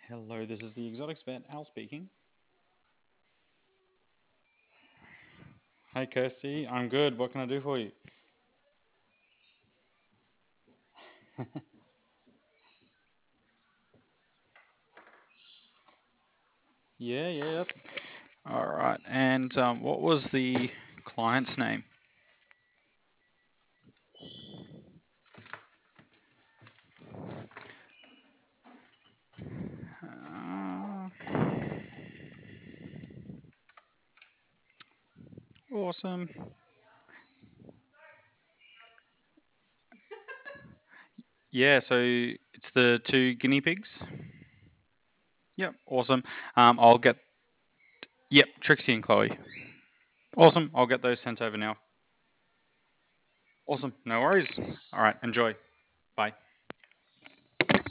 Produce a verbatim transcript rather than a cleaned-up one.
Hello, this is the Exotics Vet, Al speaking. Hey, Kirsty, I'm good. What can I do for you? Yeah, yeah. Yep. All right. And um, what was the client's name? Uh, awesome. Yeah, so it's the two guinea pigs. Yep, awesome. Um, I'll get. Yep, Trixie and Chloe. Awesome. I'll get those sent over now. Awesome. No worries. All right. Enjoy. Bye.